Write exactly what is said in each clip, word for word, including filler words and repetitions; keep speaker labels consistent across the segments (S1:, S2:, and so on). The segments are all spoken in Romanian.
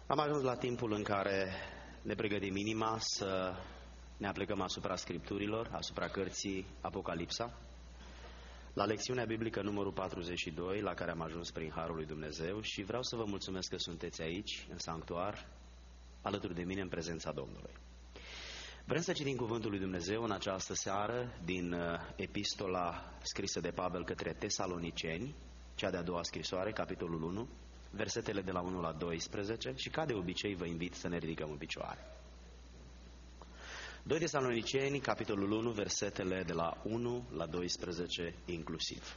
S1: Am ajuns la timpul în care ne pregătim inima să ne aplicăm asupra Scripturilor, asupra cărții Apocalipsa, la lecțiunea biblică numărul patruzeci și doi, la care am ajuns prin Harul lui Dumnezeu, și vreau să vă mulțumesc că sunteți aici, în sanctuar, alături de mine în prezența Domnului. Vrem să citim cuvântul lui Dumnezeu în această seară din epistola scrisă de Pavel către Tesaloniceni, cea de-a doua scrisoare, capitolul unu, versetele de la unu la doisprezece, și ca de obicei vă invit să ne ridicăm în picioare. doi Tesaloniceni, capitolul unu, versetele de la unu la doisprezece inclusiv.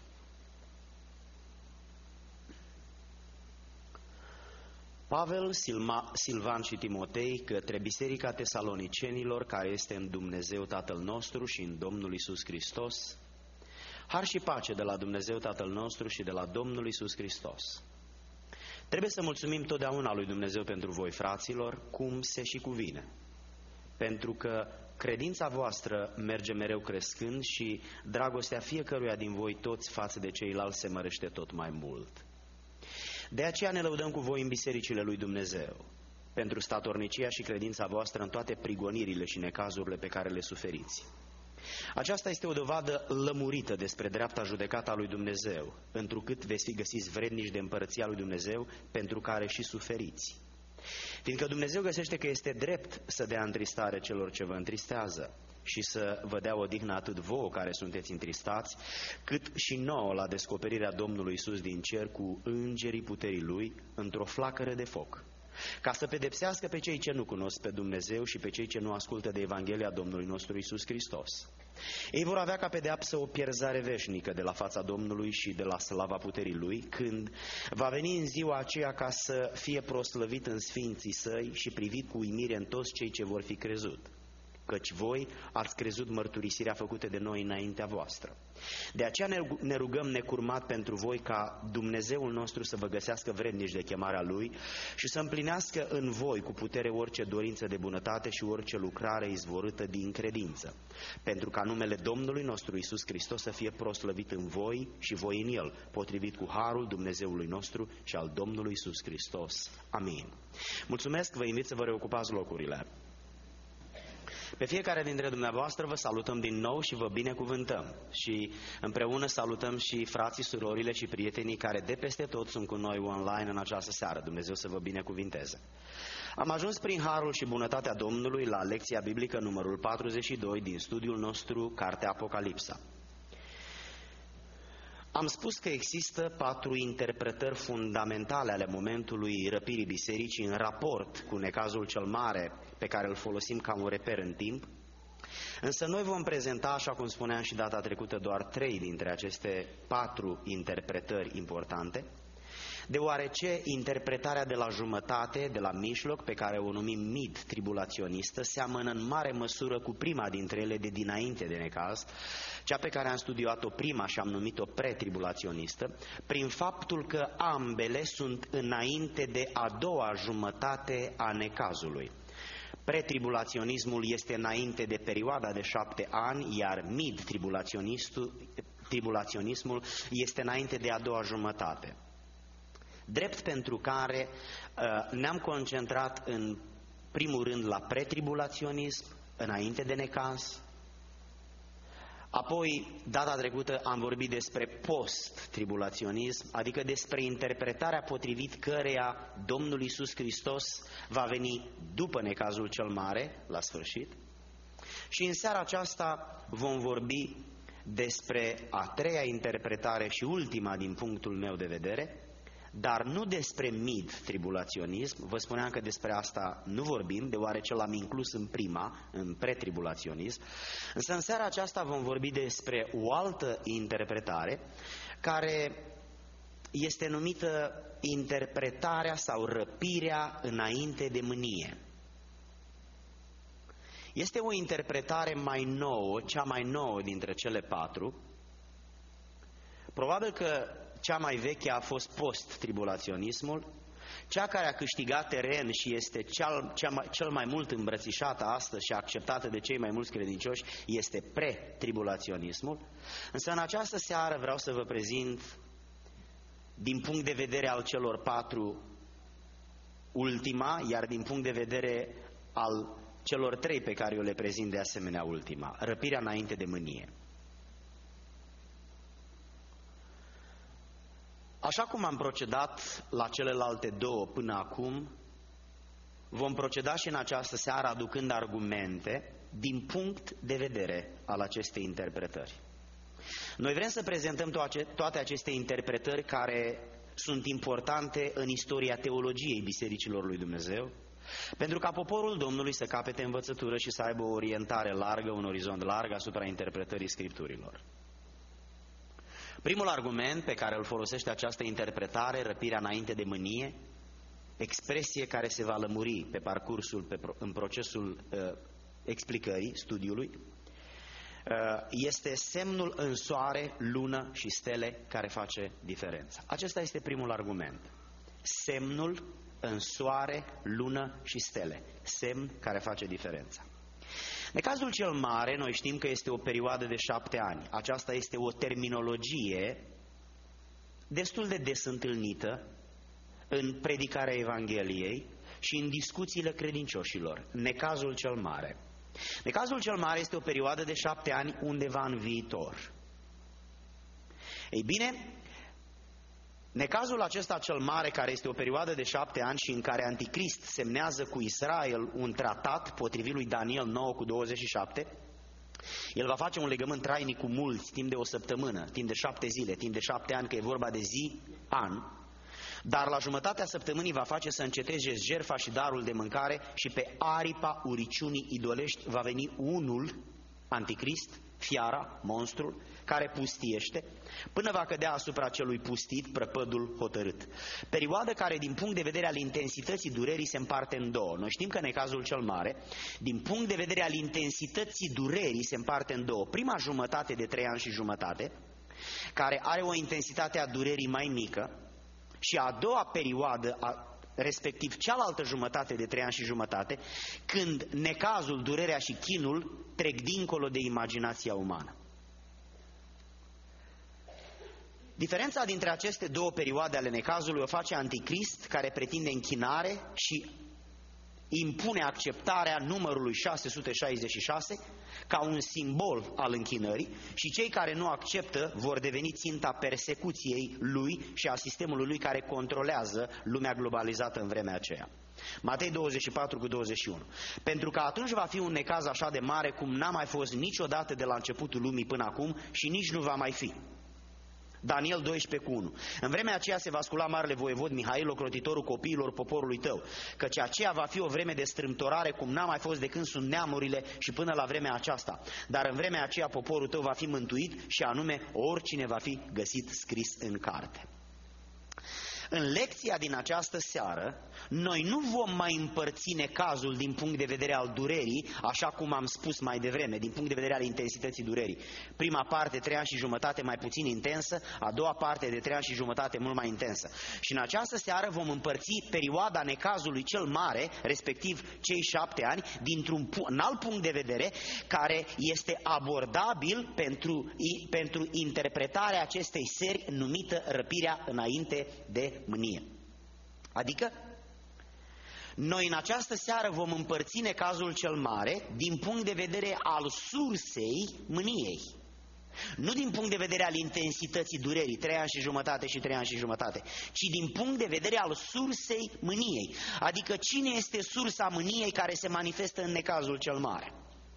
S1: Pavel, Silma, Silvan și Timotei către Biserica Tesalonicenilor, care este în Dumnezeu Tatăl nostru și în Domnul Iisus Hristos, har și pace de la Dumnezeu Tatăl nostru și de la Domnul Iisus Hristos. Trebuie să mulțumim totdeauna lui Dumnezeu pentru voi, fraților, cum se și cuvine, pentru că credința voastră merge mereu crescând și dragostea fiecăruia din voi toți față de ceilalți se mărește tot mai mult. De aceea ne lăudăm cu voi în bisericile lui Dumnezeu, pentru statornicia și credința voastră în toate prigonirile și necazurile pe care le suferiți. Aceasta este o dovadă lămurită despre dreapta judecată a lui Dumnezeu, întrucât veți fi găsiți vrednici de împărăția lui Dumnezeu, pentru care și suferiți. Fiindcă Dumnezeu găsește că este drept să dea întristare celor ce vă întristează și să vă dea odihnă atât vouă care sunteți întristați, cât și nouă la descoperirea Domnului Iisus din cer cu îngerii puterii Lui într-o flacără de foc, ca să pedepsească pe cei ce nu cunosc pe Dumnezeu și pe cei ce nu ascultă de Evanghelia Domnului nostru Iisus Hristos. Ei vor avea ca pedeapsă o pierzare veșnică de la fața Domnului și de la slava puterii Lui, când va veni în ziua aceea ca să fie proslăvit în sfinții Săi și privit cu uimire în toți cei ce vor fi crezut. Căci voi ați crezut mărturisirea făcută de noi înaintea voastră. De aceea ne rugăm necurmat pentru voi ca Dumnezeul nostru să vă găsească vrednici de chemarea Lui și să împlinească în voi cu putere orice dorință de bunătate și orice lucrare izvorâtă din credință, pentru ca numele Domnului nostru Iisus Hristos să fie proslăvit în voi și voi în El, potrivit cu harul Dumnezeului nostru și al Domnului Iisus Hristos. Amin. Mulțumesc, vă invit să vă reocupați locurile. Pe fiecare dintre dumneavoastră vă salutăm din nou și vă binecuvântăm și împreună salutăm și frații, surorile și prietenii care de peste tot sunt cu noi online în această seară. Dumnezeu să vă binecuvinteze. Am ajuns prin harul și bunătatea Domnului la lecția biblică numărul patruzeci și doi din studiul nostru, Cartea Apocalipsa. Am spus că există patru interpretări fundamentale ale momentului răpirii bisericii în raport cu necazul cel mare pe care îl folosim ca un reper în timp, însă noi vom prezenta, așa cum spuneam și data trecută, doar trei dintre aceste patru interpretări importante, deoarece interpretarea de la jumătate, de la mijloc, pe care o numim mid-tribulaționistă, seamănă în mare măsură cu prima dintre ele de dinainte de necaz, cea pe care am studiat-o prima și am numit-o pretribulaționistă, prin faptul că ambele sunt înainte de a doua jumătate a necazului. Pretribulaționismul este înainte de perioada de șapte ani, iar mid-tribulaționismul este înainte de a doua jumătate. Drept pentru care uh, ne-am concentrat în primul rând la pretribulaționism, înainte de necaz. Apoi, data trecută, am vorbit despre post-tribulaționism, adică despre interpretarea potrivit căreia Domnul Iisus Hristos va veni după necazul cel mare, la sfârșit. Și în seara aceasta vom vorbi despre a treia interpretare și ultima din punctul meu de vedere, dar nu despre mid-tribulaționism. Vă spuneam că despre asta nu vorbim, deoarece l-am inclus în prima, în pretribulaționism. Însă în seara aceasta vom vorbi despre o altă interpretare, care este numită interpretarea sau răpirea înainte de mânie. Este o interpretare mai nouă, cea mai nouă dintre cele patru. Probabil că cea mai veche a fost post-tribulaționismul, cea care a câștigat teren și este cel, cea mai, cel mai mult îmbrățișată astăzi și acceptată de cei mai mulți credincioși este pre-tribulaționismul. Însă în această seară vreau să vă prezint, din punct de vedere al celor patru, ultima, iar din punct de vedere al celor trei pe care eu le prezint de asemenea ultima, răpirea înainte de mânie. Așa cum am procedat la celelalte două până acum, vom proceda și în această seară aducând argumente din punct de vedere al acestei interpretări. Noi vrem să prezentăm toate aceste interpretări care sunt importante în istoria teologiei Bisericilor lui Dumnezeu, pentru ca poporul Domnului să capete învățătură și să aibă o orientare largă, un orizont larg asupra interpretării Scripturilor. Primul argument pe care îl folosește această interpretare, răpirea înainte de mânie, expresie care se va lămuri pe parcursul, pe, în procesul uh, explicării, studiului, uh, este semnul în soare, lună și stele care face diferența. Acesta este primul argument. Semnul în soare, lună și stele. Semn care face diferența. Necazul cel mare, noi știm că este o perioadă de șapte ani. Aceasta este o terminologie destul de des întâlnită în predicarea Evangheliei și în discuțiile credincioșilor. Necazul cel mare. Necazul cel mare este o perioadă de șapte ani undeva în viitor. Ei bine, necazul acesta cel mare, care este o perioadă de șapte ani și în care Anticrist semnează cu Israel un tratat potrivit lui Daniel nouă cu douăzeci și șapte, el va face un legământ trainic cu mulți timp de o săptămână, timp de șapte zile, timp de șapte ani, că e vorba de zi, an, dar la jumătatea săptămânii va face să înceteze jertfa și darul de mâncare și pe aripa uriciunii idolești va veni unul, Anticrist, fiara, monstrul, care pustiește, până va cădea asupra celui pustit prăpădul hotărât. Perioadă care, din punct de vedere al intensității durerii, se împarte în două. Noi știm că necazul cel mare, din punct de vedere al intensității durerii, se împarte în două. Prima jumătate de trei ani și jumătate, care are o intensitate a durerii mai mică, și a doua perioadă, a, respectiv cealaltă jumătate de trei ani și jumătate, când necazul, durerea și chinul trec dincolo de imaginația umană. Diferența dintre aceste două perioade ale necazului o face Anticrist, care pretinde închinare și impune acceptarea numărului șase sute șaizeci și șase ca un simbol al închinării, și cei care nu acceptă vor deveni ținta persecuției lui și a sistemului lui care controlează lumea globalizată în vremea aceea. Matei douăzeci și patru cu douăzeci și unu. Pentru că atunci va fi un necaz așa de mare cum n-a mai fost niciodată de la începutul lumii până acum și nici nu va mai fi. Daniel doisprezece cu unu. În vremea aceea se va scula marele voievod Mihail, ocrotitorul copiilor poporului tău, căci aceea va fi o vreme de strâmtorare cum n-a mai fost de când sunt neamurile și până la vremea aceasta. Dar în vremea aceea poporul tău va fi mântuit, și anume oricine va fi găsit scris în carte. În lecția din această seară, noi nu vom mai împărți necazul din punct de vedere al durerii, așa cum am spus mai devreme, din punct de vedere al intensității durerii. Prima parte, trei ani și jumătate, mai puțin intensă, a doua parte de trei ani și jumătate, mult mai intensă. Și în această seară vom împărți perioada necazului cel mare, respectiv cei șapte ani, dintr-un alt punct de vedere, care este abordabil pentru, pentru interpretarea acestei serii numită răpirea înainte de mânie. Adică, noi în această seară vom împărți necazul cel mare din punct de vedere al sursei mâniei. Nu din punct de vedere al intensității durerii, trei ani și jumătate și trei ani și jumătate, ci din punct de vedere al sursei mâniei. Adică cine este sursa mâniei care se manifestă în necazul cel mare.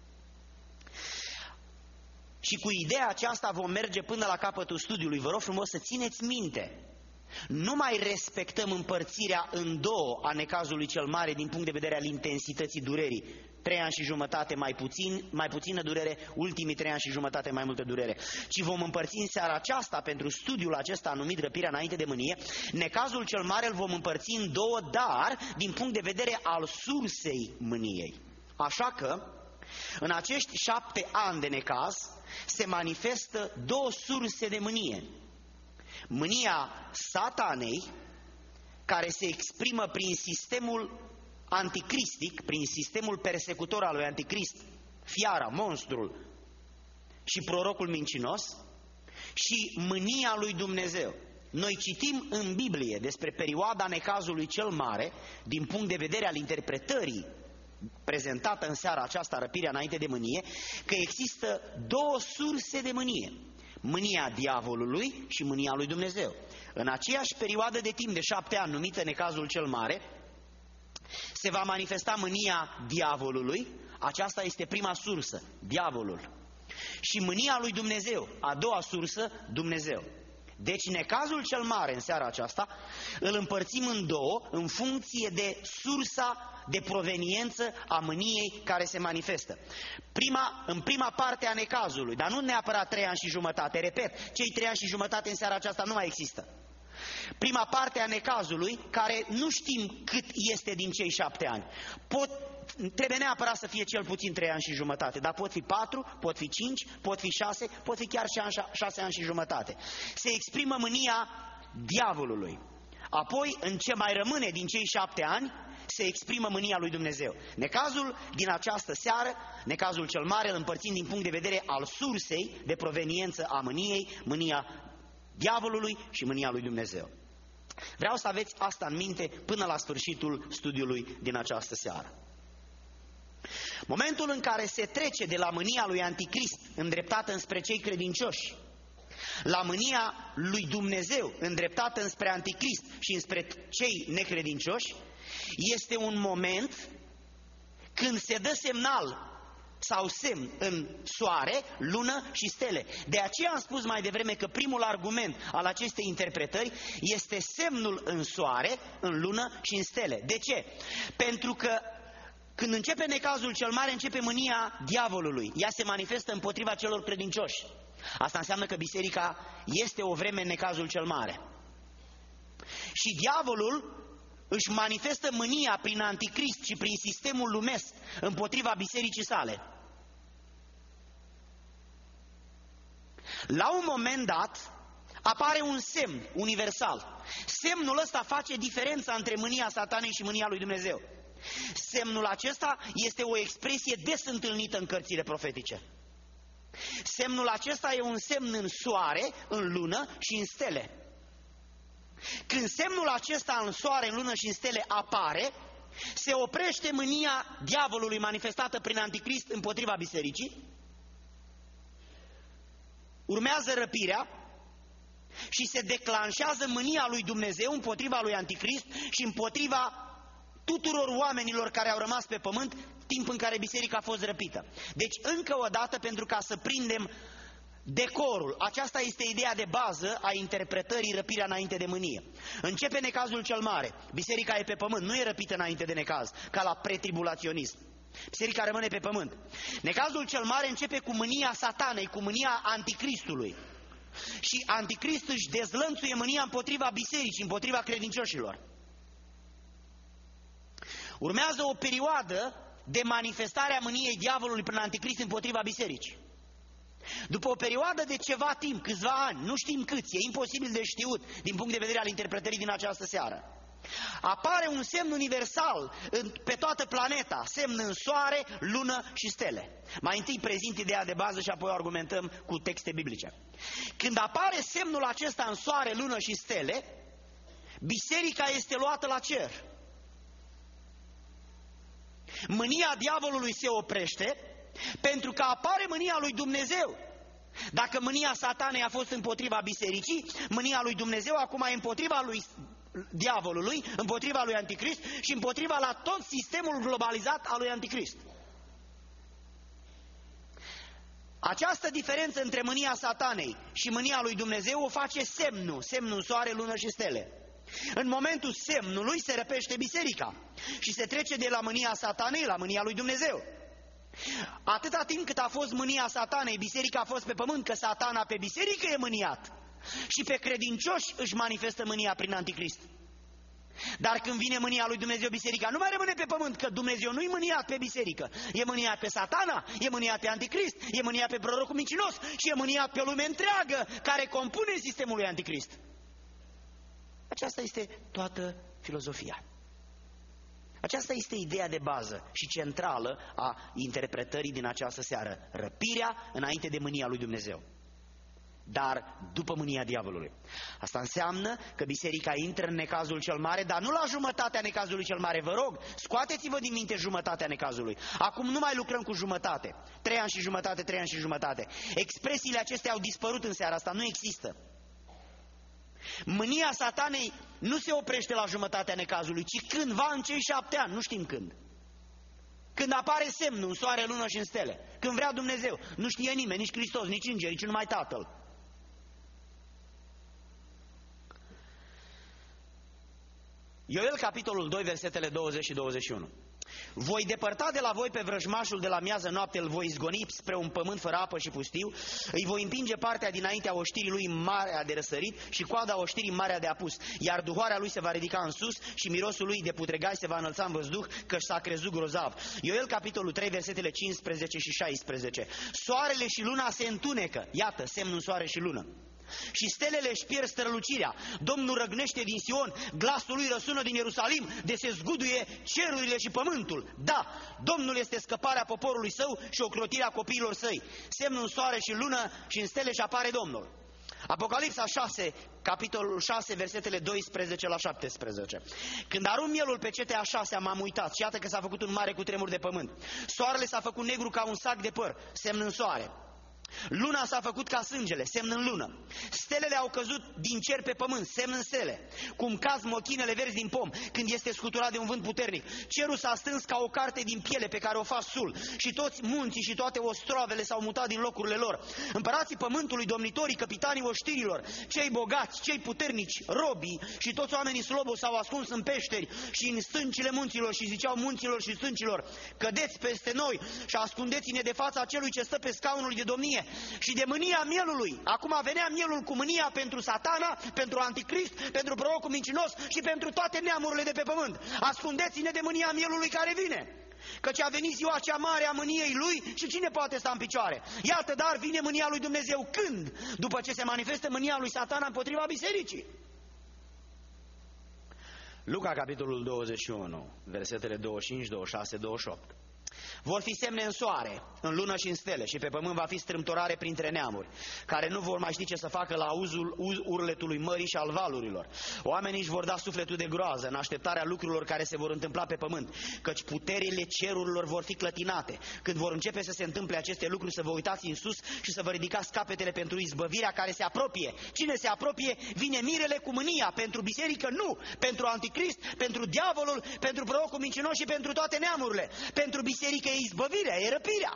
S1: Și cu ideea aceasta vom merge până la capătul studiului. Vă rog frumos să țineți minte. Nu mai respectăm împărțirea în două a necazului cel mare din punct de vedere al intensității durerii. Trei ani și jumătate mai puțin, mai puțină durere, ultimii trei ani și jumătate mai multă durere. Ci vom împărți în seara aceasta, pentru studiul acesta numit răpirea înainte de mânie, necazul cel mare îl vom împărți în două, dar din punct de vedere al sursei mâniei. Așa că, în acești șapte ani de necaz, se manifestă două surse de mânie. Mânia satanei, care se exprimă prin sistemul anticristic, prin sistemul persecutor al lui Anticrist, fiara, monstrul și prorocul mincinos, și mânia lui Dumnezeu. Noi citim în Biblie despre perioada necazului cel mare, din punct de vedere al interpretării prezentată în seara aceasta, răpirea înainte de mânie, că există două surse de mânie. Mânia diavolului și mânia lui Dumnezeu. În aceeași perioadă de timp de șapte ani, numită necazul cel mare, se va manifesta mânia diavolului, aceasta este prima sursă, diavolul. Și mânia lui Dumnezeu, a doua sursă, Dumnezeu. Deci necazul cel mare în seara aceasta îl împărțim în două, în funcție de sursa de proveniență a mâniei care se manifestă. Prima, în prima parte a necazului, dar nu neapărat trei ani și jumătate, repet, cei trei ani și jumătate în seara aceasta nu mai există. Prima parte a necazului, care nu știm cât este din cei șapte ani. Pot, trebuie neapărat să fie cel puțin trei ani și jumătate, dar pot fi patru, pot fi cinci, pot fi șase, pot fi chiar șase ani și jumătate. Se exprimă mânia diavolului. Apoi, în ce mai rămâne din cei șapte ani, se exprimă mânia lui Dumnezeu. Necazul din această seară, necazul cel mare, îl împărțim din punct de vedere al sursei de proveniență a mâniei, mânia diavolului și mânia lui Dumnezeu. Vreau să aveți asta în minte până la sfârșitul studiului din această seară. Momentul în care se trece de la mânia lui Anticrist, îndreptată înspre cei credincioși, la mânia lui Dumnezeu, îndreptată înspre Anticrist și înspre cei necredincioși, este un moment când se dă semnal sau semn în soare, lună și stele. De aceea am spus mai devreme că primul argument al acestei interpretări este semnul în soare, în lună și în stele. De ce? Pentru că când începe necazul cel mare, începe mânia diavolului. Ea se manifestă împotriva celor credincioși. Asta înseamnă că biserica este o vreme în necazul cel mare. Și diavolul își manifestă mânia prin Anticrist și prin sistemul lumesc împotriva bisericii sale. La un moment dat apare un semn universal. Semnul ăsta face diferența între mânia Satanei și mânia lui Dumnezeu. Semnul acesta este o expresie des întâlnită în cărțile profetice. Semnul acesta e un semn în soare, în lună și în stele. Când semnul acesta în soare, în lună și în stele apare, se oprește mânia diavolului manifestată prin Anticrist împotriva bisericii, urmează răpirea și se declanșează mânia lui Dumnezeu împotriva lui Anticrist și împotriva tuturor oamenilor care au rămas pe pământ timp în care biserica a fost răpită. Deci, încă o dată, pentru ca să prindem decorul, aceasta este ideea de bază a interpretării răpirea înainte de mânie. Începe necazul cel mare, biserica e pe pământ, nu e răpită înainte de necaz, ca la pretribulaționism. Biserica rămâne pe pământ. Necazul cel mare începe cu mânia Satanei, cu mânia Anticristului. Și Anticrist își dezlănțuie mânia împotriva bisericii, împotriva credincioșilor. Urmează o perioadă de manifestare a mâniei diavolului prin Anticrist împotriva bisericii. După o perioadă de ceva timp, câțiva ani, nu știm câți, e imposibil de știut din punct de vedere al interpretării din această seară, apare un semn universal pe toată planeta, semn în soare, lună și stele. Mai întâi prezint ideea de bază și apoi argumentăm cu texte biblice. Când apare semnul acesta în soare, lună și stele, biserica este luată la cer. Mânia diavolului se oprește pentru că apare mânia lui Dumnezeu. Dacă mânia Satanei a fost împotriva bisericii, mânia lui Dumnezeu acum e împotriva lui diavolului, împotriva lui Anticrist și împotriva la tot sistemul globalizat al lui Anticrist. Această diferență între mânia Satanei și mânia lui Dumnezeu o face semnul, semnul soare, lună și stele. În momentul semnului se răpește biserica și se trece de la mânia Satanei la mânia lui Dumnezeu. Atâta timp cât a fost mânia Satanei, biserica a fost pe pământ, că Satana pe biserică e mâniat și pe credincioși își manifestă mânia prin Anticrist. Dar când vine mânia lui Dumnezeu, biserica nu mai rămâne pe pământ, că Dumnezeu nu-i mâniat pe biserică, e mâniat pe Satana, e mâniat pe Anticrist, e mâniat pe prorocul mincinos și e mâniat pe lume întreagă care compune sistemul lui Anticrist. Aceasta este toată filozofia. Aceasta este ideea de bază și centrală a interpretării din această seară. Răpirea înainte de mânia lui Dumnezeu. dar după mânia diavolului. Asta înseamnă că biserica intră în necazul cel mare, dar nu la jumătatea necazului cel mare. Vă rog, scoateți-vă din minte jumătatea necazului. Acum nu mai lucrăm cu jumătate. Trei ani și jumătate, trei ani și jumătate. Expresiile acestea au dispărut în seara asta, nu există. Mânia Satanei nu se oprește la jumătatea necazului, ci cândva în cei șapte ani, nu știm când. Când apare semnul în soare, lună și în stele. Când vrea Dumnezeu. Nu știe nimeni, nici Hristos, nici îngeri, nici numai Tatăl. Ioel, capitolul doi, versetele douăzeci și douăzeci și unu. Voi depărta de la voi pe vrăjmașul de la miază noapte, îl voi izgoni spre un pământ fără apă și pustiu, îi voi împinge partea dinaintea oștirii lui în marea de răsărit și coada oștirii în marea de apus, iar duhoarea lui se va ridica în sus și mirosul lui de putregai se va înălța în văzduh, căci s-a crezut grozav. Ioel, capitolul trei, versetele cincisprezece și șaisprezece. Soarele și luna se întunecă, iată, semnul soare și lună. Și stelele își pierd strălucirea. Domnul răgnește din Sion, glasul lui răsună din Ierusalim, de se zguduie cerurile și pământul. Da, Domnul este scăparea poporului său și ocrotirea copiilor săi. Semnul în soare și lună și în stele și apare Domnul. Apocalipsa șase, capitolul șase, versetele doisprezece la șaptesprezece. Când arunc mielul pe cetea a șasea, m-am uitat și iată că s-a făcut un mare cutremur de pământ. Soarele s-a făcut negru ca un sac de păr, semn în soare. Luna s-a făcut ca sângele, semn în lună. Stelele au căzut din cer pe pământ, semn în stele. Cum caz mochinele verzi din pom când este scuturat de un vânt puternic. Cerul s-a stâns ca o carte din piele pe care o fac sul. Și toți munții și toate ostroavele s-au mutat din locurile lor. Împărații pământului, domnitorii, capitanii oștirilor, cei bogați, cei puternici, robii și toți oamenii slobos s-au ascuns în peșteri și în stâncile munților și ziceau munților și stâncilor: cădeți peste noi și ascundeți-ne de fața celui ce stă pe scaunul de domnie și de mânia mielului. Acum venea mielul cu mânia pentru Satana, pentru Anticrist, pentru prorocul mincinos și pentru toate neamurile de pe pământ. Ascundeți-ne de mânia mielului care vine, căci a venit ziua cea mare a mâniei lui și cine poate sta în picioare? Iată, dar vine mânia lui Dumnezeu. Când? După ce se manifestă mânia lui Satana împotriva bisericii. Luca, capitolul douăzeci și unu, versetele douăzeci și cinci, douăzeci și șase, douăzeci și opt. Vor fi semne în soare, în lună și în stele, și pe pământ va fi strâmtorare printre neamuri, care nu vor mai ști ce să facă la auzul urletului mării și al valurilor. Oamenii își vor da sufletul de groază în așteptarea lucrurilor care se vor întâmpla pe pământ, căci puterile cerurilor vor fi clătinate. Când vor începe să se întâmple aceste lucruri, să vă uitați în sus și să vă ridicați capetele pentru izbăvirea care se apropie. Cine se apropie, vine mirele cu mânia. Pentru biserică nu, pentru Anticrist, pentru diavolul, pentru prorocul mincinos și pentru toate neamurile. Pentru biserică e izbăvirea, e răpirea.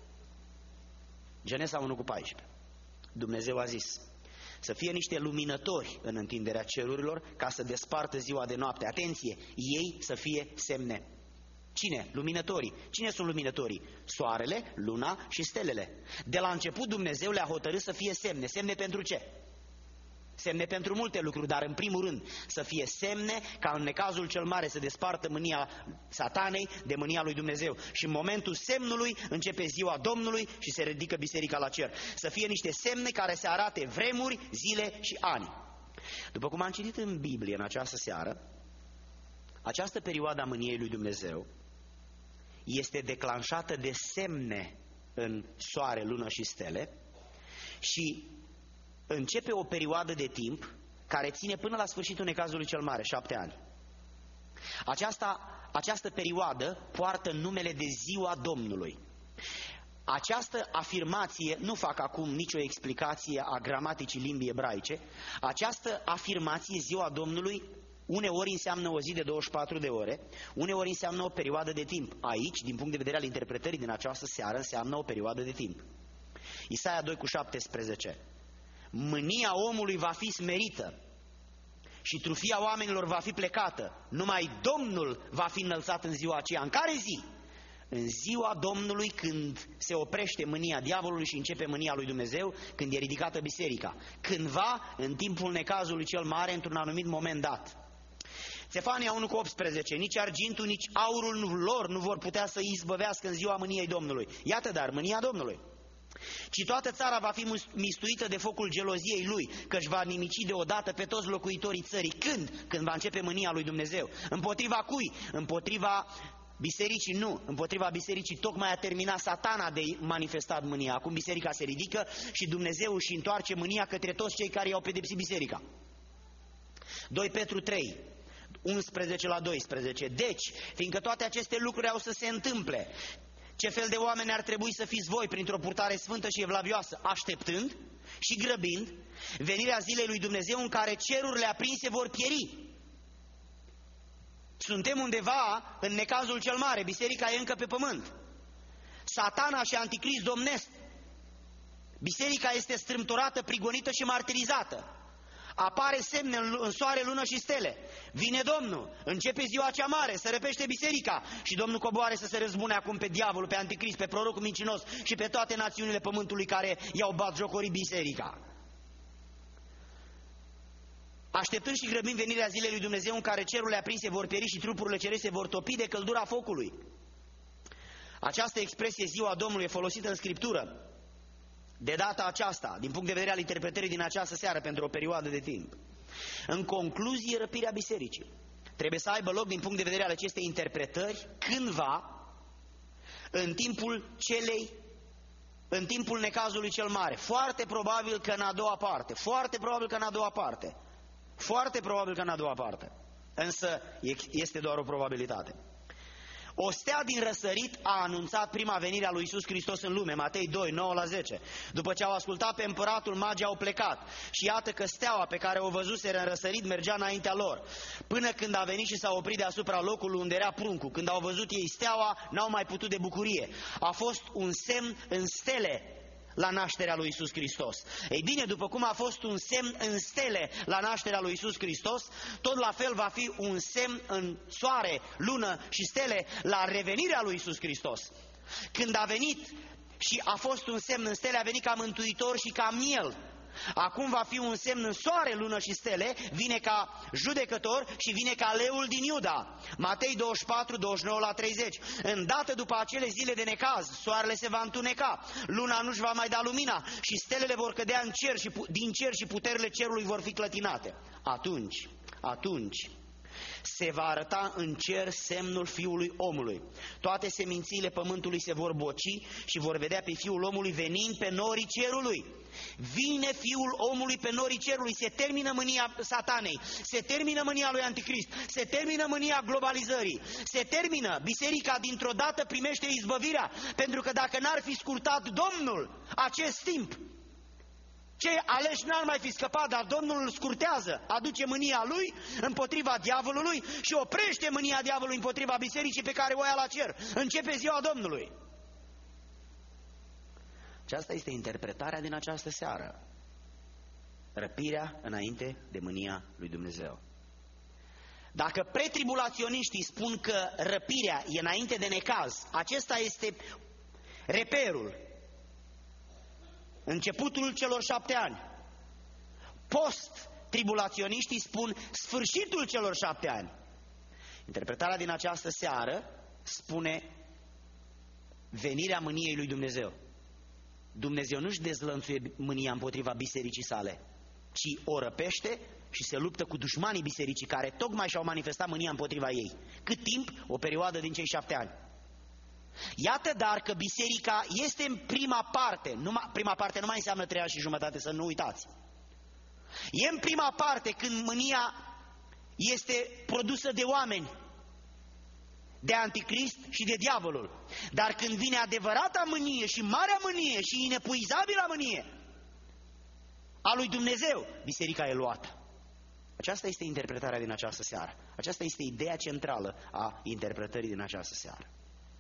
S1: Genesa unu cu paisprezece. Dumnezeu a zis să fie niște luminători în întinderea cerurilor ca să despartă ziua de noapte. Atenție, ei să fie semne. Cine? Luminătorii. Cine sunt luminătorii? Soarele, luna și stelele. De la început Dumnezeu le-a hotărât să fie semne. Semne pentru ce? Semne pentru multe lucruri, dar în primul rând să fie semne ca în necazul cel mare să despartă mânia Satanei de mânia lui Dumnezeu. Și în momentul semnului începe ziua Domnului și se ridică biserica la cer. Să fie niște semne care să arate vremuri, zile și ani. După cum am citit în Biblie în această seară, această perioadă a mâniei lui Dumnezeu este declanșată de semne în soare, lună și stele și începe o perioadă de timp care ține până la sfârșitul necazului cel mare, șapte ani. Aceasta, această perioadă poartă numele de ziua Domnului. Această afirmație, nu fac acum nicio explicație a gramaticii limbii ebraice, această afirmație, ziua Domnului, uneori înseamnă o zi de douăzeci și patru de ore, uneori înseamnă o perioadă de timp. Aici, din punct de vedere al interpretării din această seară, înseamnă o perioadă de timp. Isaia doi cu șaptesprezece. Mânia omului va fi smerită și trufia oamenilor va fi plecată. Numai Domnul va fi înălțat în ziua aceea. În care zi? În ziua Domnului, când se oprește mânia diavolului și începe mânia lui Dumnezeu, când e ridicată biserica. Cândva, în timpul necazului cel mare, într-un anumit moment dat. Țefania unu cu optsprezece. Nici argintul, nici aurul lor nu vor putea să izbăvească în ziua mâniei Domnului. Iată dar, mânia Domnului. Ci toată țara va fi mistuită de focul geloziei lui, căci va nimici deodată pe toți locuitorii țării. Când? Când va începe mânia lui Dumnezeu. Împotriva cui? Împotriva bisericii nu, împotriva bisericii tocmai a terminat Satana de manifestat mânia. Acum biserica se ridică și Dumnezeu își întoarce mânia către toți cei care i-au pedepsit biserica. doi Petru trei, unsprezece la doisprezece. Deci, fiindcă toate aceste lucruri au să se întâmple, ce fel de oameni ar trebui să fiți voi printr-o purtare sfântă și evlavioasă, așteptând și grăbind venirea zilei lui Dumnezeu în care cerurile aprinse vor pieri? Suntem undeva în necazul cel mare, biserica e încă pe pământ. Satana și Anticrist domnesc. Biserica este strâmtorată, prigonită și martirizată. Apare semne în soare, lună și stele. Vine Domnul, începe ziua cea mare, se răpește biserica și Domnul coboare să se răzbune acum pe diavolul, pe Anticrist, pe prorocul mincinos și pe toate națiunile pământului care i-au batjocorit biserica. Așteptând și grăbind venirea zilei lui Dumnezeu în care cerurile aprinse vor pieri și trupurile cerești se vor topi de căldura focului. Această expresie, ziua Domnului, e folosită în Scriptură de data aceasta, din punct de vedere al interpretării din această seară, pentru o perioadă de timp. În concluzie, răpirea bisericii trebuie să aibă loc din punct de vedere al acestei interpretări cândva în timpul celei în timpul necazului cel mare. Foarte probabil că în a doua parte. Foarte probabil că în a doua parte. Foarte probabil că în a doua parte. Însă este doar o probabilitate. O stea din răsărit a anunțat prima venire a lui Iisus Hristos în lume, Matei doi, nouă la zece. După ce au ascultat pe împăratul, magii au plecat și iată că steaua pe care o văzuseră în răsărit mergea înaintea lor, până când a venit și s-a oprit deasupra locului unde era pruncul. Când au văzut ei steaua, n-au mai putut de bucurie. A fost un semn în stele la nașterea lui Iisus Hristos. Ei bine, după cum a fost un semn în stele la nașterea lui Iisus Hristos, tot la fel va fi un semn în soare, lună și stele la revenirea lui Iisus Hristos. Când a venit și a fost un semn în stele, a venit ca mântuitor și ca miel. Acum va fi un semn în soare, lună și stele, vine ca judecător și vine ca leul din Iuda. Matei douăzeci și patru, douăzeci și nouă la treizeci. Îndată după acele zile de necaz, soarele se va întuneca, luna nu-și va mai da lumina și stelele vor cădea în cer și, din cer și puterile cerului vor fi clătinate. Atunci, atunci se va arăta în cer semnul Fiului Omului. Toate semințiile pământului se vor boci și vor vedea pe Fiul Omului venind pe norii cerului. Vine Fiul Omului pe norii cerului, se termină mânia Satanei, se termină mânia lui Anticrist, se termină mânia globalizării, se termină, biserica dintr-o dată primește izbăvirea, pentru că dacă n-ar fi scurtat Domnul acest timp, cei aleși n-ar mai fi scăpat, dar Domnul îl scurtează, aduce mânia lui împotriva diavolului și oprește mânia diavolului împotriva bisericii pe care o ia la cer. Începe ziua Domnului. Aceasta este interpretarea din această seară. Răpirea înainte de mânia lui Dumnezeu. Dacă pretribulaționiștii spun că răpirea e înainte de necaz, acesta este reperul, începutul celor șapte ani. Post-tribulaționiștii spun sfârșitul celor șapte ani. Interpretarea din această seară spune venirea mâniei lui Dumnezeu. Dumnezeu nu-și dezlănțuie mânia împotriva bisericii sale, ci o răpește și se luptă cu dușmanii bisericii care tocmai și-au manifestat mânia împotriva ei. Cât timp? O perioadă din cei șapte ani. Iată dar că biserica este în prima parte, numai, prima parte nu mai înseamnă trei ani și jumătate, să nu uitați. E în prima parte când mânia este produsă de oameni, de Anticrist și de diavolul. Dar când vine adevărata mânie și marea mânie și inepuizabila mânie a lui Dumnezeu, biserica e luată. Aceasta este interpretarea din această seară. Aceasta este ideea centrală a interpretării din această seară.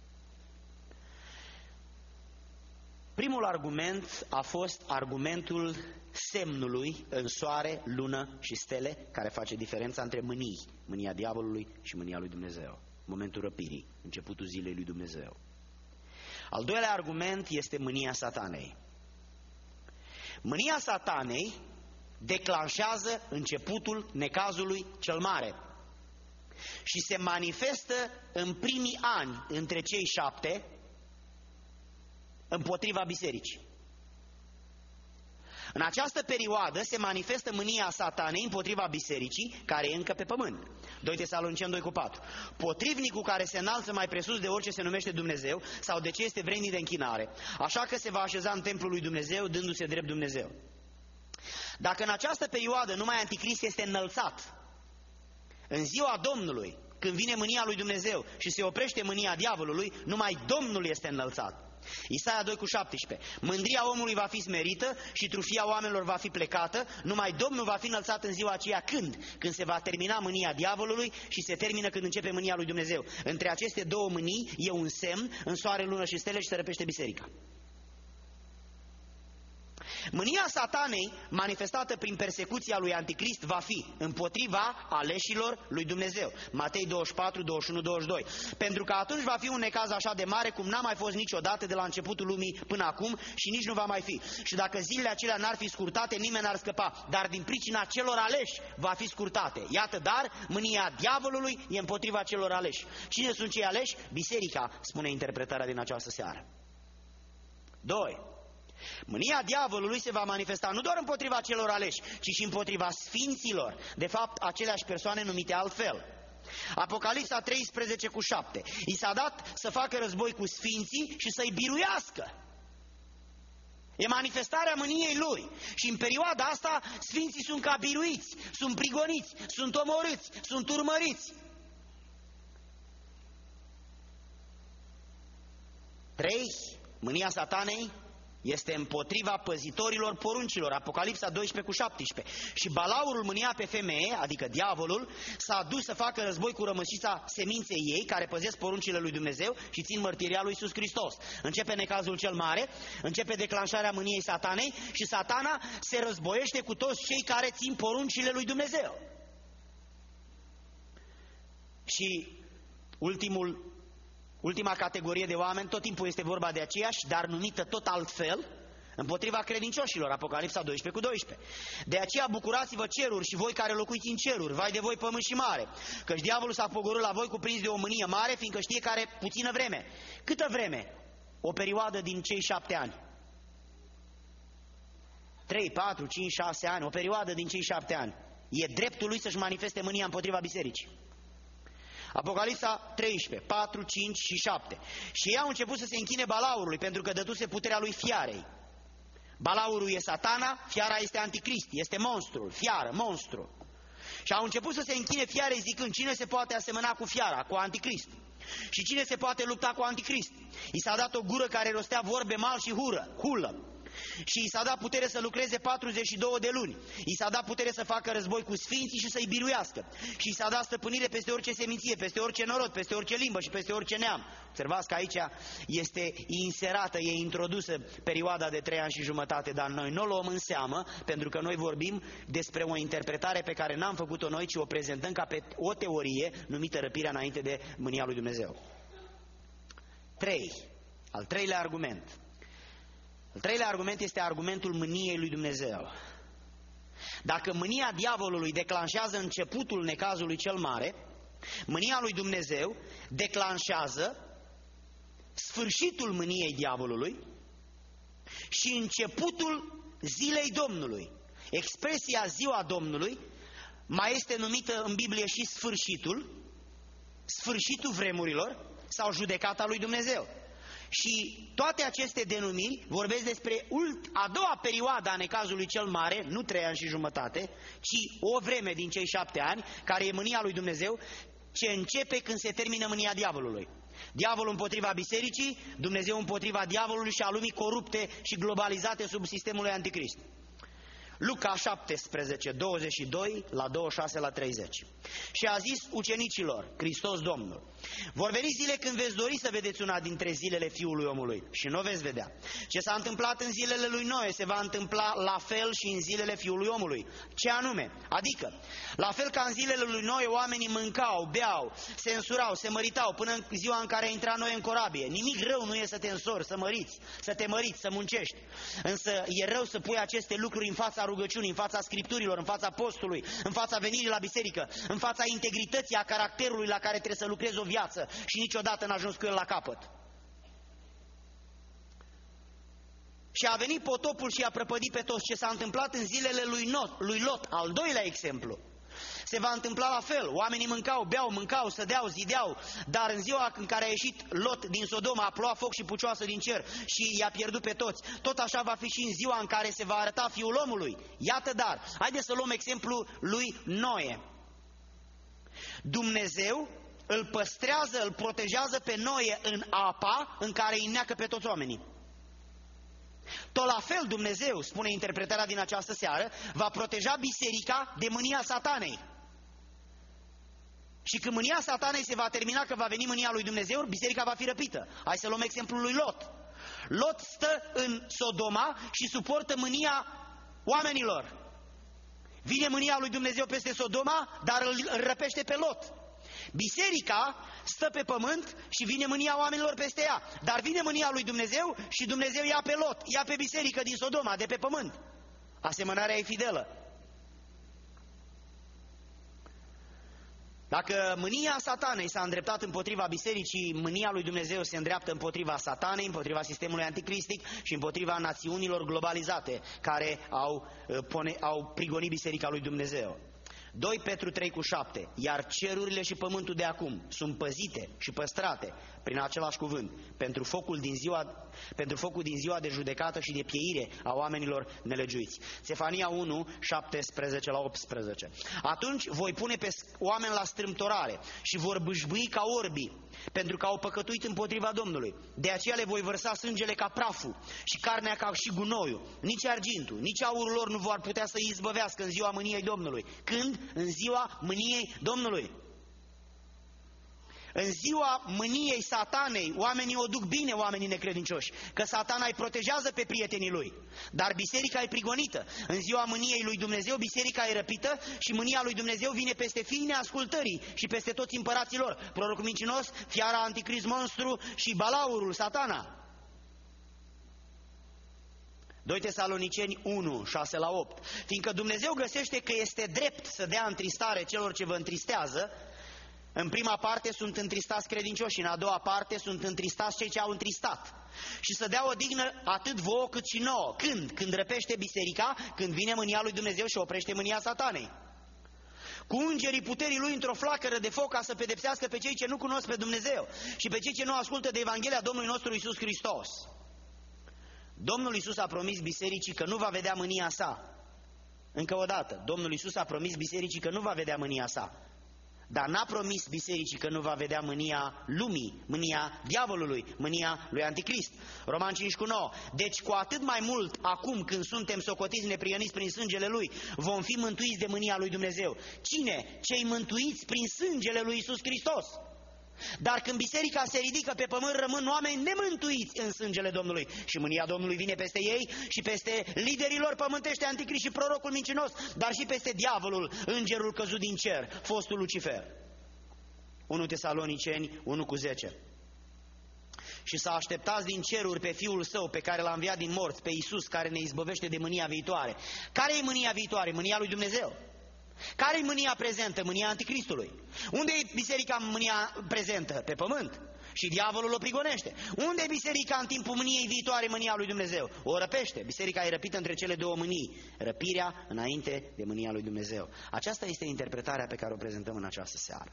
S1: Primul argument a fost argumentul semnului în soare, lună și stele, care face diferența între mânii, mânia diavolului și mânia lui Dumnezeu. Momentul răpirii, începutul zilei lui Dumnezeu. Al doilea argument este mânia Satanei. Mânia Satanei declanșează începutul necazului cel mare și se manifestă în primii ani între cei șapte împotriva bisericii. În această perioadă se manifestă mânia Satanei împotriva bisericii, care e încă pe pământ. doi Tesaloniceni doi cu patru. Potrivnicul care se înalță mai presus de orice se numește Dumnezeu sau de ce este vrednic de închinare, așa că se va așeza în templul lui Dumnezeu, dându-se drept Dumnezeu. Dacă în această perioadă numai Anticrist este înălțat, în ziua Domnului, când vine mânia lui Dumnezeu și se oprește mânia diavolului, numai Domnul este înălțat. Isaia doi cu șaptesprezece. Mândria omului va fi smerită și trufia oamenilor va fi plecată, numai Domnul va fi înălțat în ziua aceea. Când? Când se va termina mânia diavolului și se termină când începe mânia lui Dumnezeu. Între aceste două mânii e un semn, în soare, lună și stele, și se răpește biserica. Mânia Satanei, manifestată prin persecuția lui Anticrist, va fi împotriva aleșilor lui Dumnezeu. Matei douăzeci și patru, douăzeci și unu, douăzeci și doi. Pentru că atunci va fi un necaz așa de mare cum n-a mai fost niciodată de la începutul lumii până acum și nici nu va mai fi. Și dacă zilele acelea n-ar fi scurtate, nimeni n-ar scăpa, dar din pricina celor aleși va fi scurtate. Iată, dar mânia diavolului e împotriva celor aleși. Cine sunt cei aleși? Biserica, spune interpretarea din această seară. doi. Mânia diavolului se va manifesta nu doar împotriva celor aleși, ci și împotriva sfinților, de fapt aceleași persoane numite altfel. Apocalipsa treisprezece cu șapte. I s-a dat să facă război cu sfinții și să-i biruiască. E manifestarea mâniei lui. Și în perioada asta sfinții sunt ca biruiți, sunt prigoniți, sunt omorâți, sunt urmăriți. trei. Mânia Satanei este împotriva păzitorilor poruncilor, Apocalipsa doisprezece cu șaptesprezece. Și balaurul mânia pe femeie, adică diavolul, s-a dus să facă război cu rămășița seminței ei, care păzesc poruncile lui Dumnezeu și țin mărturia lui Iisus Hristos. Începe necazul cel mare, începe declanșarea mâniei Satanei și Satana se războiește cu toți cei care țin poruncile lui Dumnezeu. Și ultimul Ultima categorie de oameni, tot timpul este vorba de aceeași, dar numită tot altfel, împotriva credincioșilor, Apocalipsa doisprezece cu doisprezece. De aceea bucurați-vă ceruri și voi care locuiți în ceruri, vai de voi pământ și mare, căci diavolul s-a pogorât la voi cuprins de o mânie mare, fiindcă știe că are puțină vreme. Câtă vreme? O perioadă din cei șapte ani. Trei, patru, cinci, șase ani, o perioadă din cei șapte ani. E dreptul lui să-și manifeste mânia împotriva bisericii. Apocalipsa treisprezece, patru, cinci și șapte. Și ei au început să se închine balaurului, pentru că dăduse puterea lui fiarei. Balaurul e Satana, fiara este Anticrist, este monstrul, fiară, monstru. Și au început să se închine fiarei zicând, cine se poate asemăna cu fiara, cu Anticrist? Și cine se poate lupta cu Anticrist? I s-a dat o gură care rostea vorbe mari și hură, hulă. Și i s-a dat putere să lucreze patruzeci și două de luni. I s-a dat putere să facă război cu sfinții și să-i biruiască. Și i s-a dat stăpânire peste orice seminție, peste orice norod, peste orice limbă și peste orice neam. Observați că aici este inserată, e introdusă perioada de trei ani și jumătate, dar noi nu o luăm în seamă, pentru că noi vorbim despre o interpretare pe care n-am făcut-o noi, ci o prezentăm ca pe o teorie numită răpirea înainte de mânia lui Dumnezeu. trei. Al treilea argument. Al treilea argument este argumentul mâniei lui Dumnezeu. Dacă mânia diavolului declanșează începutul necazului cel mare, mânia lui Dumnezeu declanșează sfârșitul mâniei diavolului și începutul zilei Domnului. Expresia ziua Domnului mai este numită în Biblie și sfârșitul, sfârșitul vremurilor sau judecata lui Dumnezeu. Și toate aceste denumiri vorbesc despre a doua perioadă a necazului cel mare, nu trei ani și jumătate, ci o vreme din cei șapte ani, care e mânia lui Dumnezeu, ce începe când se termină mânia diavolului. Diavolul împotriva bisericii, Dumnezeu împotriva diavolului și a lumii corupte și globalizate sub sistemul lui Anticrist. Luca șaptesprezece, douăzeci și doi la douăzeci și șase la treizeci. Și a zis ucenicilor, Hristos Domnul, vor veni zile când veți dori să vedeți una dintre zilele Fiului Omului și nu o veți vedea. Ce s-a întâmplat în zilele lui Noe se va întâmpla la fel și în zilele Fiului Omului. Ce anume? Adică, la fel ca în zilele lui Noe oamenii mâncau, beau, se însurau, se măritau până în ziua în care intra Noe în corabie. Nimic rău nu e să te însori, să măriți, să te măriți, să muncești. Însă e rău să pui aceste lucruri în fața rugăciunii, în fața scripturilor, în fața postului, în fața venirii la biserică, în fața integrității a caracterului la care trebuie să lucrezi o viață și niciodată n-a ajuns cu el la capăt. și a venit potopul și a prăpădit pe toți. Ce s-a întâmplat în zilele lui Lot, lui Lot, al doilea exemplu. Se va întâmpla la fel, oamenii mâncau, beau, mâncau, sădeau, zideau, dar în ziua în care a ieșit Lot din Sodoma a plouat foc și pucioasă din cer și i-a pierdut pe toți. Tot așa va fi și în ziua în care se va arăta Fiul omului. Iată dar, haideți să luăm exemplu lui Noe. Dumnezeu îl păstrează, îl protejează pe Noe în apa în care îi neacă pe toți oamenii. Tot la fel Dumnezeu, spune interpretarea din această seară, va proteja biserica de mânia Satanei. Și când mânia Satanei se va termina, că va veni mânia lui Dumnezeu, biserica va fi răpită. Hai să luăm exemplul lui Lot. Lot stă în Sodoma și suportă mânia oamenilor. Vine mânia lui Dumnezeu peste Sodoma, dar îl răpește pe Lot. Biserica stă pe pământ și vine mânia oamenilor peste ea. Dar vine mânia lui Dumnezeu și Dumnezeu ia pe Lot, ia pe biserică din Sodoma, de pe pământ. Asemănarea e fidelă. Dacă mânia Satanei s-a îndreptat împotriva bisericii, mânia lui Dumnezeu se îndreaptă împotriva Satanei, împotriva sistemului anticristic și împotriva națiunilor globalizate care au, pone, au prigonit biserica lui Dumnezeu. doi Petru trei cu șapte. Iar cerurile și pământul de acum sunt păzite și păstrate prin același cuvânt pentru focul din ziua, pentru focul din ziua de judecată și de pieire a oamenilor nelegiuiți. Sefania unu, șaptesprezece la optsprezece. Atunci voi pune pe oameni la strâmtorare și vor bâșbâi ca orbii, pentru că au păcătuit împotriva Domnului. De aceea le voi vărsa sângele ca praful și carnea ca și gunoiul. Nici argintul, nici aurul lor nu vor putea să îi izbăvească în ziua mâniei Domnului. Când? În ziua mâniei Domnului. În ziua mâniei Satanei, oamenii o duc bine, oamenii necredincioși, că Satana îi protejează pe prietenii lui, dar biserica e prigonită. În ziua mâniei lui Dumnezeu, biserica e răpită și mânia lui Dumnezeu vine peste fiii neascultării și peste toți împărații lor, prorocul mincinos, fiara anticrist monstru și balaurul, Satana. doi Tesaloniceni unu, șase la opt. Fiindcă Dumnezeu găsește că este drept să dea întristare celor ce vă întristează, în prima parte sunt întristați credincioși, în a doua parte sunt întristați cei ce au întristat. Și să dea odihnă atât vouă cât și nouă. Când? Când răpește biserica, când vine mânia lui Dumnezeu și oprește mânia Satanei. Cu îngerii puterii lui într-o flacără de foc ca să pedepsească pe cei ce nu cunosc pe Dumnezeu și pe cei ce nu ascultă de Evanghelia Domnului nostru Iisus Hristos. Domnul Iisus a promis bisericii că nu va vedea mânia sa. Încă o dată, Domnul Iisus a promis bisericii că nu va vedea mânia sa. Dar n-a promis bisericii că nu va vedea mânia lumii, mânia diavolului, mânia lui Anticrist. Roman cinci cu nouă. Deci cu atât mai mult acum când suntem socotiți neprihăniți prin sângele lui, vom fi mântuiți de mânia lui Dumnezeu. Cine? Cei mântuiți prin sângele lui Iisus Hristos. Dar când biserica se ridică pe pământ, rămân oameni nemântuiți în sângele Domnului și mânia Domnului vine peste ei și peste liderilor pământești, Anticrist și prorocul mincinos, dar și peste diavolul, îngerul căzut din cer, fostul Lucifer. unu Tesaloniceni unu cu zece. Și să așteptați din ceruri pe Fiul Său pe care l-a înviat din morți, pe Iisus care ne izbăvește de mânia viitoare. Care e mânia viitoare? Mânia lui Dumnezeu. Care-i mânia prezentă? Mânia Anticristului. Unde e biserica mânia prezentă? Pe pământ. Și diavolul o prigonește. Unde e biserica în timpul mâniei viitoare, mânia lui Dumnezeu? O răpește. Biserica e răpită între cele două mânii. Răpirea înainte de mânia lui Dumnezeu. Aceasta este interpretarea pe care o prezentăm în această seară.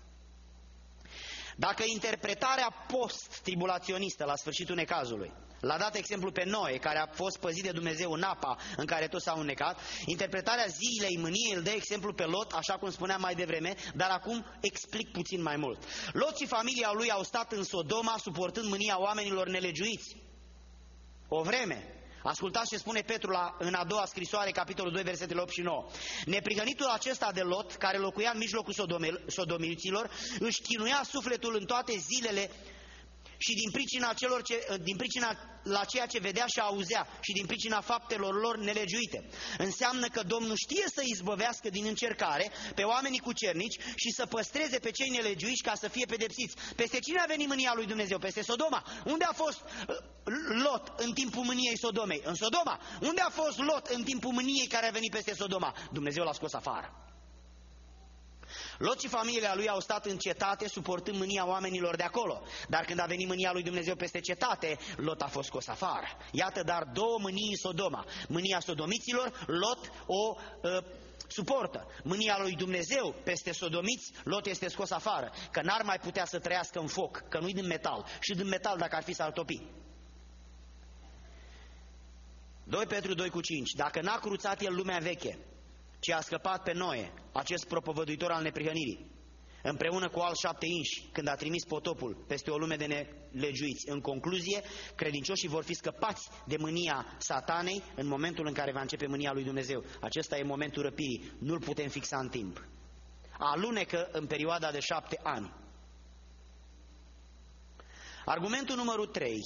S1: Dacă interpretarea post-tribulaționistă la sfârșitul necazului l-a dat exemplu pe Noe, care a fost păzit de Dumnezeu în apa în care toți s-au înnecat, interpretarea zilei mâniei îl dă exemplu pe Lot, așa cum spuneam mai devreme, dar acum explic puțin mai mult. Lot și familia lui au stat în Sodoma suportând mânia oamenilor nelegiuiți o vreme. Ascultați ce spune Petru la, în a doua scrisoare, capitolul doi, versetele opt și nouă. Neprihănitul acesta de Lot, care locuia în mijlocul sodomilților, își chinuia sufletul în toate zilele și din pricina, celor ce, din pricina la ceea ce vedea și auzea și din pricina faptelor lor nelegiuite. Înseamnă că Domnul știe să izbăvească din încercare pe oamenii cucernici și să păstreze pe cei nelegiuiți ca să fie pedepsiți. Peste cine a venit mânia lui Dumnezeu? Peste Sodoma. Unde a fost Lot în timpul mâniei Sodomei? În Sodoma. Unde a fost Lot în timpul mâniei care a venit peste Sodoma? Dumnezeu l-a scos afară. Lot și familia lui au stat în cetate suportând mânia oamenilor de acolo. Dar când a venit mânia lui Dumnezeu peste cetate, Lot a fost scos afară. Iată dar două mânii în Sodoma. Mânia sodomiților, Lot o uh, suportă. Mânia lui Dumnezeu peste sodomiți, Lot este scos afară. Că n-ar mai putea să trăiască în foc, că nu-i din metal. Și din metal dacă ar fi s-ar topi. doi Petru doi cu cinci. Dacă n-a cruțat el lumea veche, ci a scăpat pe Noe, acest propovăduitor al neprihănirii, împreună cu alți șapte inși, când a trimis potopul peste o lume de nelegiuiți. În concluzie, credincioșii vor fi scăpați de mânia satanei în momentul în care va începe mânia lui Dumnezeu. Acesta e momentul răpirii, nu-l putem fixa în timp. Alunecă în perioada de șapte ani. Argumentul numărul trei.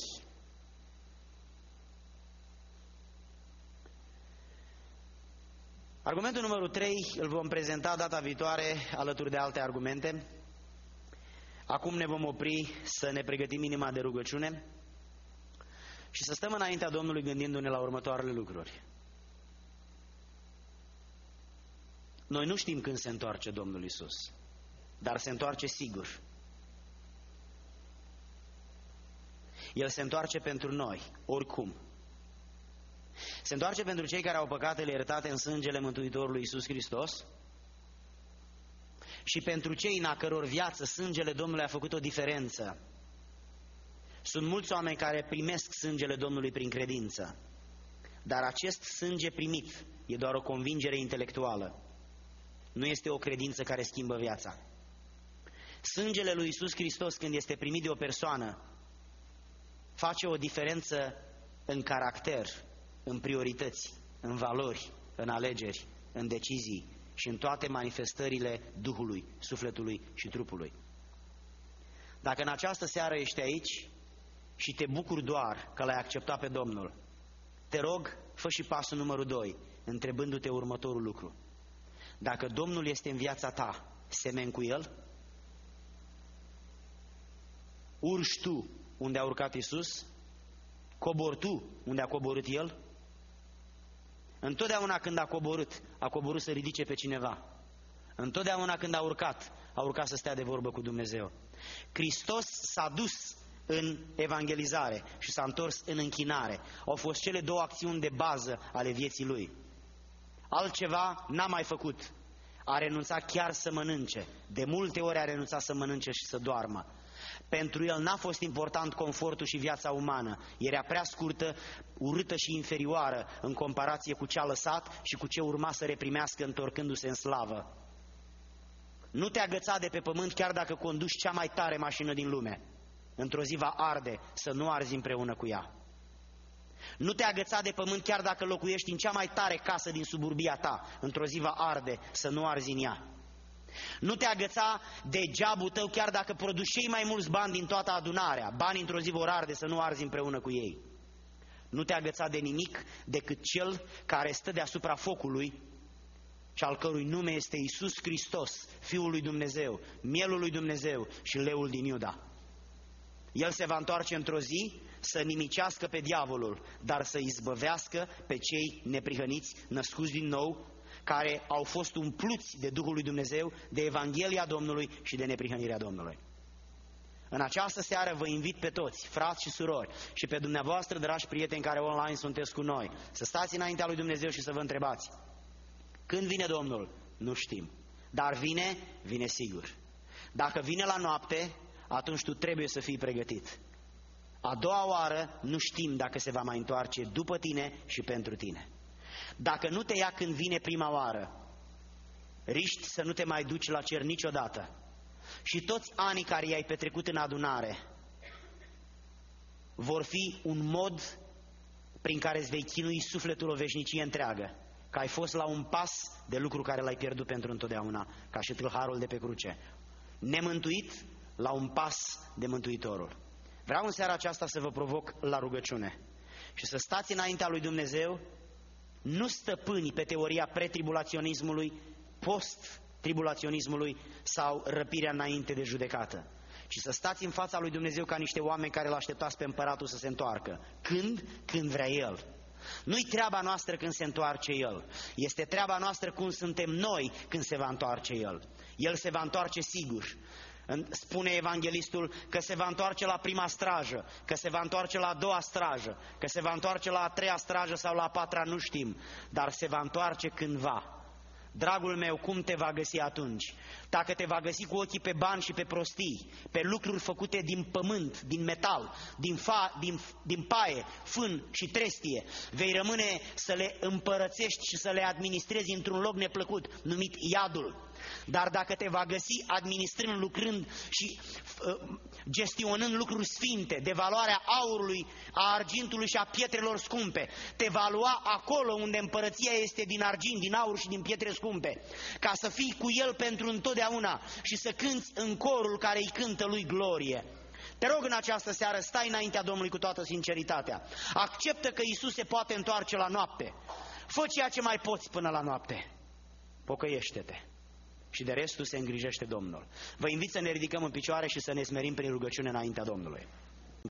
S1: Argumentul numărul trei îl vom prezenta data viitoare alături de alte argumente. Acum ne vom opri să ne pregătim inima de rugăciune și să stăm înaintea Domnului gândindu-ne la următoarele lucruri. Noi nu știm când se întoarce Domnul Iisus, dar se întoarce sigur. El se întoarce pentru noi, oricum. Se întoarce pentru cei care au păcatele iertate în sângele Mântuitorului Iisus Hristos și pentru cei în a căror viață sângele Domnului a făcut o diferență. Sunt mulți oameni care primesc sângele Domnului prin credință, dar acest sânge primit e doar o convingere intelectuală. Nu este o credință care schimbă viața. Sângele lui Iisus Hristos, când este primit de o persoană, face o diferență în caracter, în priorități, în valori, în alegeri, în decizii și în toate manifestările Duhului, sufletului și trupului. Dacă în această seară ești aici și te bucuri doar că l-ai acceptat pe Domnul, te rog, fă și pasul numărul doi, întrebându-te următorul lucru. Dacă Domnul este în viața ta, semeni cu El? Urci tu unde a urcat Iisus? Cobori tu unde a coborât El? Întotdeauna când a coborât, a coborât să ridice pe cineva. Întotdeauna când a urcat, a urcat să stea de vorbă cu Dumnezeu. Hristos s-a dus în evangelizare și s-a întors în închinare. Au fost cele două acțiuni de bază ale vieții Lui. Altceva n-a mai făcut. A renunțat chiar să mănânce. De multe ori a renunțat să mănânce și să doarmă. Pentru El n-a fost important confortul și viața umană. Era prea scurtă, urâtă și inferioară în comparație cu ce a lăsat și cu ce urma să reprimească întorcându-se în slavă. Nu te agăța de pe pământ chiar dacă conduci cea mai tare mașină din lume. Într-o zi va arde, să nu arzi împreună cu ea. Nu te agăța de pământ chiar dacă locuiești în cea mai tare casă din suburbia ta. Într-o zi va arde, să nu arzi în ea. Nu te agăța de geabul tău chiar dacă produci cei mai mulți bani din toată adunarea. Banii într-o zi vor arde, să nu arzi împreună cu ei. Nu te agăța de nimic decât Cel care stă deasupra focului și al cărui nume este Iisus Hristos, Fiul lui Dumnezeu, Mielul lui Dumnezeu și Leul din Iuda. El se va întoarce într-o zi să nimicească pe diavolul, dar să izbăvească pe cei neprihăniți, născuți din nou, care au fost umpluți de Duhul lui Dumnezeu, de Evanghelia Domnului și de neprihănirea Domnului. În această seară vă invit pe toți, frați și surori, și pe dumneavoastră, dragi prieteni care online sunteți cu noi, să stați înaintea lui Dumnezeu și să vă întrebați: când vine Domnul? Nu știm. Dar vine, vine sigur. Dacă vine la noapte, atunci tu trebuie să fii pregătit. A doua oară nu știm dacă se va mai întoarce după tine și pentru tine. Dacă nu te ia când vine prima oară, riști să nu te mai duci la cer niciodată. Și toți anii care i-ai petrecut în adunare vor fi un mod prin care îți vei chinui sufletul o veșnicie întreagă, că ai fost la un pas de lucru care l-ai pierdut pentru întotdeauna, ca și tâlharul de pe cruce. Nemântuit la un pas de Mântuitorul. Vreau în seara aceasta să vă provoc la rugăciune și să stați înaintea lui Dumnezeu, nu stăpâni pe teoria pretribulaționismului, post-tribulaționismului sau răpirea înainte de judecată, ci să stați în fața lui Dumnezeu ca niște oameni care l-așteptați pe împăratul să se întoarcă. Când? Când vrea El. Nu-i treaba noastră când se întoarce El. Este treaba noastră cum suntem noi când se va întoarce El. El se va întoarce sigur. Spune evanghelistul că se va întoarce la prima strajă, că se va întoarce la a doua strajă, că se va întoarce la a treia strajă sau la a patra, nu știm, dar se va întoarce cândva. Dragul meu, cum te va găsi atunci? Dacă te va găsi cu ochii pe bani și pe prostii, pe lucruri făcute din pământ, din metal, din, fa, din, din paie, fân și trestie, vei rămâne să le împărățești și să le administrezi într-un loc neplăcut, numit iadul. Dar dacă te va găsi administrând, lucrând și uh, gestionând lucruri sfinte, de valoarea aurului, a argintului și a pietrelor scumpe, te va lua acolo unde împărăția este din argint, din aur și din pietre scumpe, ca să fii cu El pentru întotdeauna și să cânți în corul care îi cântă Lui glorie. Te rog în această seară, stai înaintea Domnului cu toată sinceritatea. Acceptă că Iisus se poate întoarce la noapte. Fă ceea ce mai poți până la noapte. Pocăiește-te. Și de restul se îngrijește Domnul. Vă invit să ne ridicăm în picioare și să ne smerim prin rugăciune înaintea Domnului.